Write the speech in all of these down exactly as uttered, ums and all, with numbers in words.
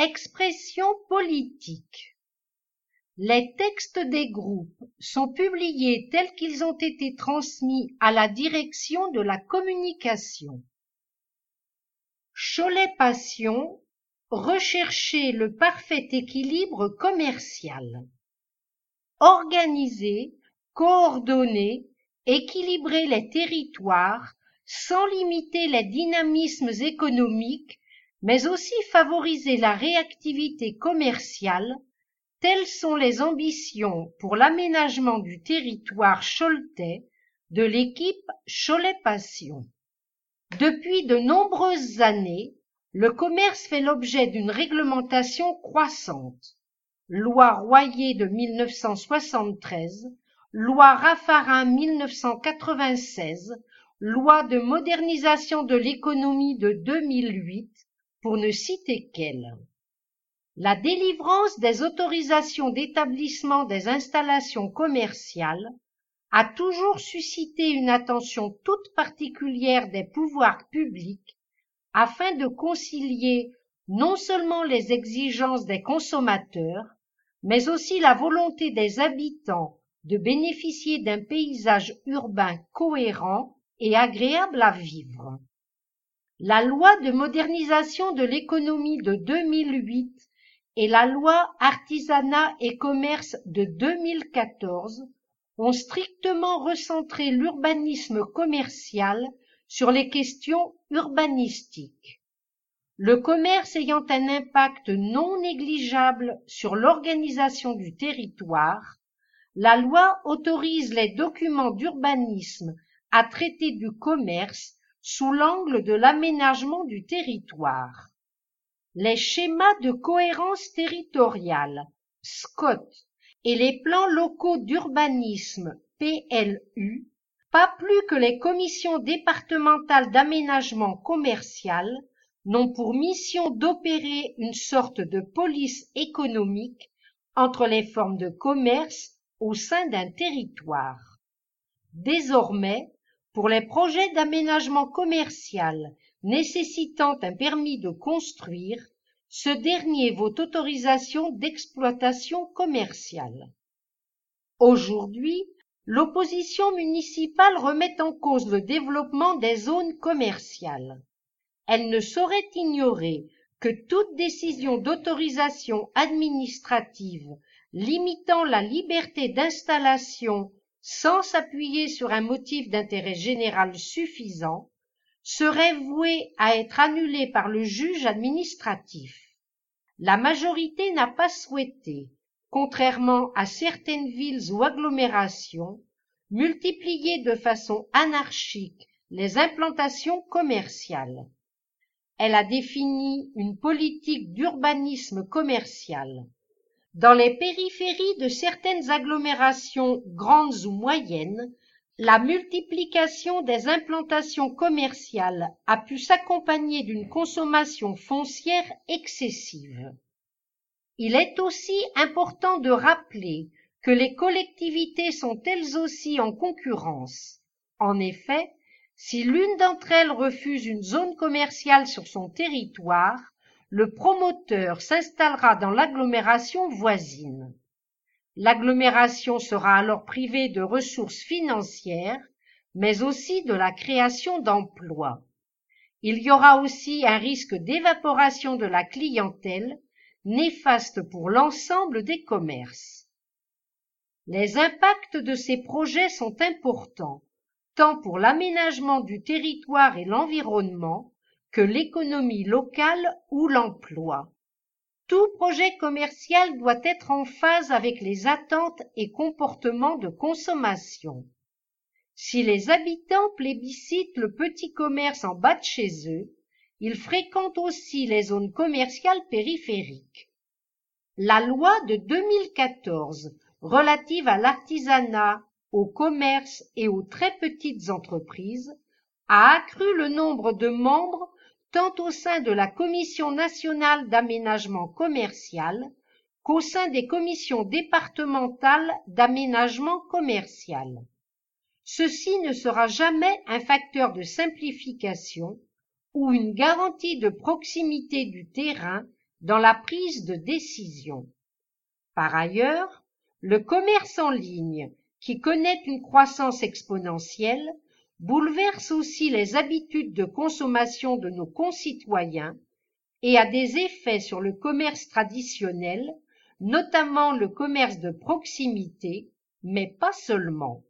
Expression politique. Les textes des groupes sont publiés tels qu'ils ont été transmis à la direction de la communication. Cholet Passion, rechercher le parfait équilibre commercial. Organiser, coordonner, équilibrer les territoires sans limiter les dynamismes économiques, mais aussi favoriser la réactivité commerciale. Telles sont les ambitions pour l'aménagement du territoire choletais de l'équipe Cholet Passion. Depuis de nombreuses années, le commerce fait l'objet d'une réglementation croissante. Loi Royer de mille neuf cent soixante-treize, Loi Raffarin mille neuf cent quatre-vingt-seize, Loi de modernisation de l'économie de deux mille huit, pour ne citer qu'elles. La délivrance des autorisations d'établissement des installations commerciales a toujours suscité une attention toute particulière des pouvoirs publics afin de concilier non seulement les exigences des consommateurs, mais aussi la volonté des habitants de bénéficier d'un paysage urbain cohérent et agréable à vivre. La loi de modernisation de l'économie de deux mille huit et la loi Artisanat et commerce de deux mille quatorze ont strictement recentré l'urbanisme commercial sur les questions urbanistiques. Le commerce ayant un impact non négligeable sur l'organisation du territoire, la loi autorise les documents d'urbanisme à traiter du commerce sous l'angle de l'aménagement du territoire. Les schémas de cohérence territoriale, S C O T, et les plans locaux d'urbanisme, P L U, pas plus que les commissions départementales d'aménagement commercial, n'ont pour mission d'opérer une sorte de police économique entre les formes de commerce au sein d'un territoire. Désormais, pour les projets d'aménagement commercial nécessitant un permis de construire, ce dernier vaut autorisation d'exploitation commerciale. Aujourd'hui, l'opposition municipale remet en cause le développement des zones commerciales. Elle ne saurait ignorer que toute décision d'autorisation administrative limitant la liberté d'installation sans s'appuyer sur un motif d'intérêt général suffisant serait vouée à être annulée par le juge administratif. La majorité n'a pas souhaité, contrairement à certaines villes ou agglomérations, multiplier de façon anarchique les implantations commerciales. Elle a défini une politique d'urbanisme commercial. Dans les périphéries de certaines agglomérations grandes ou moyennes, la multiplication des implantations commerciales a pu s'accompagner d'une consommation foncière excessive. Il est aussi important de rappeler que les collectivités sont elles aussi en concurrence. En effet, si l'une d'entre elles refuse une zone commerciale sur son territoire, le promoteur s'installera dans l'agglomération voisine. L'agglomération sera alors privée de ressources financières, mais aussi de la création d'emplois. Il y aura aussi un risque d'évaporation de la clientèle, néfaste pour l'ensemble des commerces. Les impacts de ces projets sont importants, tant pour l'aménagement du territoire et l'environnement que l'économie locale ou l'emploi. Tout projet commercial doit être en phase avec les attentes et comportements de consommation. Si les habitants plébiscitent le petit commerce en bas de chez eux, ils fréquentent aussi les zones commerciales périphériques. La loi de deux mille quatorze relative à l'artisanat, au commerce et aux très petites entreprises a accru le nombre de membres tant au sein de la Commission nationale d'aménagement commercial qu'au sein des commissions départementales d'aménagement commercial. Ceci ne sera jamais un facteur de simplification ou une garantie de proximité du terrain dans la prise de décision. Par ailleurs, le commerce en ligne, qui connaît une croissance exponentielle, bouleverse aussi les habitudes de consommation de nos concitoyens et a des effets sur le commerce traditionnel, notamment le commerce de proximité, mais pas seulement.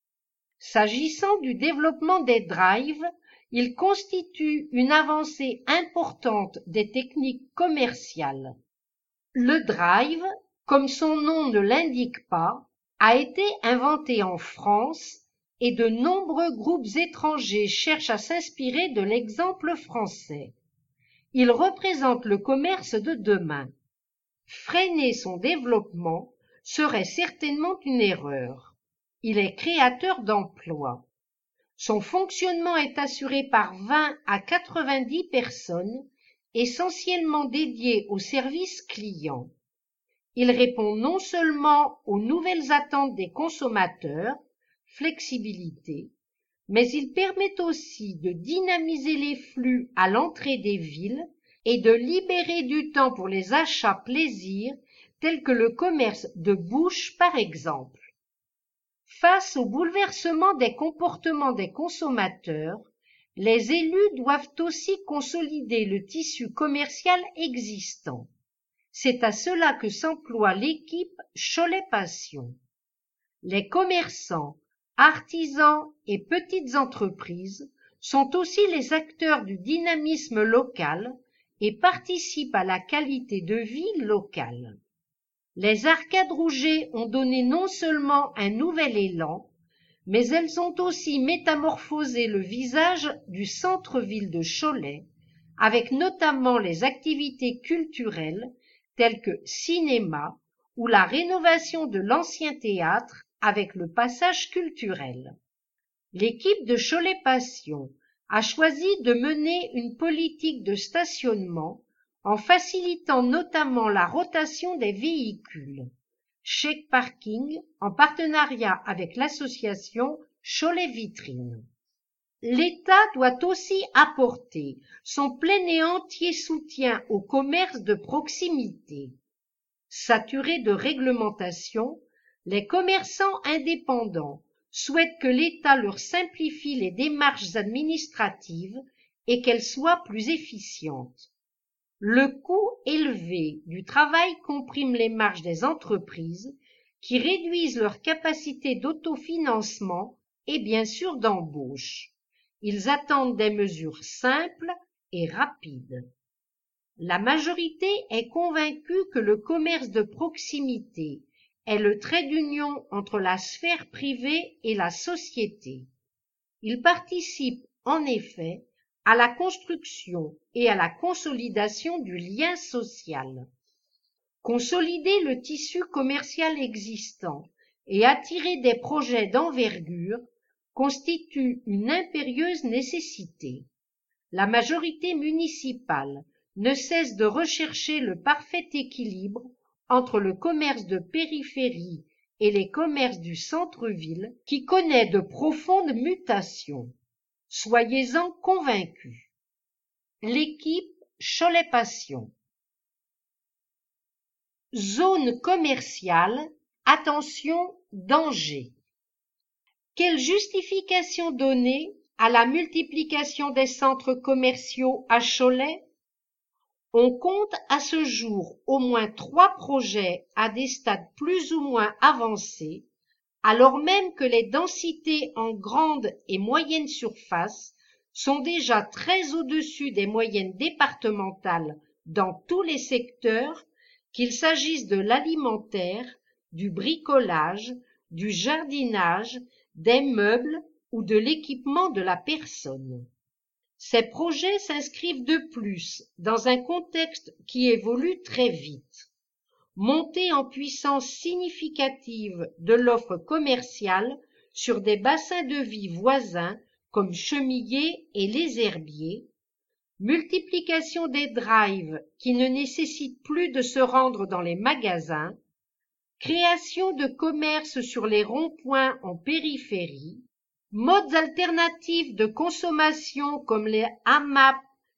S'agissant du développement des drives, il constitue une avancée importante des techniques commerciales. Le drive, comme son nom ne l'indique pas, a été inventé en France et de nombreux groupes étrangers cherchent à s'inspirer de l'exemple français. Il représente le commerce de demain. Freiner son développement serait certainement une erreur. Il est créateur d'emplois. Son fonctionnement est assuré par vingt à quatre-vingt-dix personnes, essentiellement dédiées au service client. Il répond non seulement aux nouvelles attentes des consommateurs, flexibilité, mais il permet aussi de dynamiser les flux à l'entrée des villes et de libérer du temps pour les achats plaisir tels que le commerce de bouche par exemple. Face au bouleversement des comportements des consommateurs, les élus doivent aussi consolider le tissu commercial existant. C'est à cela que s'emploie l'équipe Cholet Passion. Les commerçants, artisans et petites entreprises sont aussi les acteurs du dynamisme local et participent à la qualité de vie locale. Les arcades Rouget ont donné non seulement un nouvel élan, mais elles ont aussi métamorphosé le visage du centre-ville de Cholet, avec notamment les activités culturelles telles que cinéma ou la rénovation de l'ancien théâtre avec le passage culturel. L'équipe de Cholet Passion a choisi de mener une politique de stationnement en facilitant notamment la rotation des véhicules. Chèque Parking en partenariat avec l'association Cholet Vitrine. L'État doit aussi apporter son plein et entier soutien au commerce de proximité. Saturés de réglementation, les commerçants indépendants souhaitent que l'État leur simplifie les démarches administratives et qu'elles soient plus efficientes. Le coût élevé du travail comprime les marges des entreprises qui réduisent leur capacité d'autofinancement et bien sûr d'embauche. Ils attendent des mesures simples et rapides. La majorité est convaincue que le commerce de proximité est le trait d'union entre la sphère privée et la société. Il participe en effet à la construction et à la consolidation du lien social. Consolider le tissu commercial existant et attirer des projets d'envergure constitue une impérieuse nécessité. La majorité municipale ne cesse de rechercher le parfait équilibre entre le commerce de périphérie et les commerces du centre-ville qui connaît de profondes mutations. Soyez-en convaincus. L'équipe Cholet Passion. Zone commerciale, attention, danger. Quelle justification donner à la multiplication des centres commerciaux à Cholet? On compte à ce jour au moins trois projets à des stades plus ou moins avancés, alors même que les densités en grande et moyenne surface sont déjà très au-dessus des moyennes départementales dans tous les secteurs, qu'il s'agisse de l'alimentaire, du bricolage, du jardinage, des meubles ou de l'équipement de la personne. Ces projets s'inscrivent de plus dans un contexte qui évolue très vite. Montée en puissance significative de l'offre commerciale sur des bassins de vie voisins comme Chemillé et Les Herbiers, multiplication des drives qui ne nécessitent plus de se rendre dans les magasins, création de commerces sur les ronds-points en périphérie, modes alternatifs de consommation comme les hamaps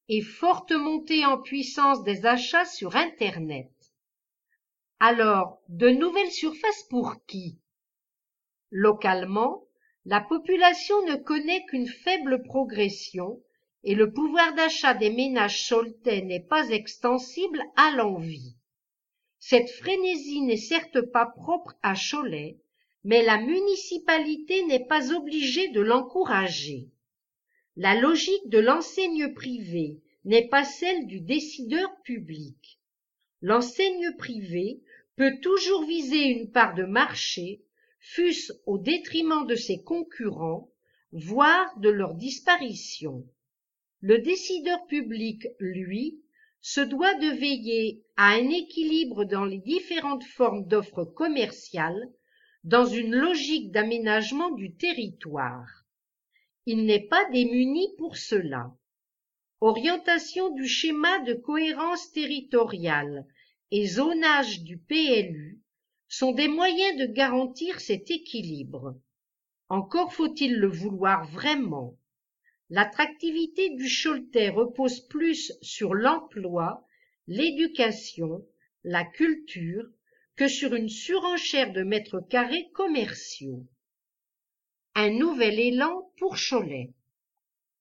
et forte montée en puissance des achats sur Internet. Alors, de nouvelles surfaces pour qui? Localement, la population ne connaît qu'une faible progression et le pouvoir d'achat des ménages choletais n'est pas extensible à l'envi. Cette frénésie n'est certes pas propre à Cholet, mais la municipalité n'est pas obligée de l'encourager. La logique de l'enseigne privée n'est pas celle du décideur public. L'enseigne privée peut toujours viser une part de marché, fût-ce au détriment de ses concurrents, voire de leur disparition. Le décideur public, lui, se doit de veiller à un équilibre dans les différentes formes d'offres commerciales, dans une logique d'aménagement du territoire. Il n'est pas démuni pour cela. Orientation du schéma de cohérence territoriale et zonage du P L U sont des moyens de garantir cet équilibre. Encore faut-il le vouloir vraiment. L'attractivité du Choletais repose plus sur l'emploi, l'éducation, la culture que sur une surenchère de mètres carrés commerciaux. Un nouvel élan pour Cholet.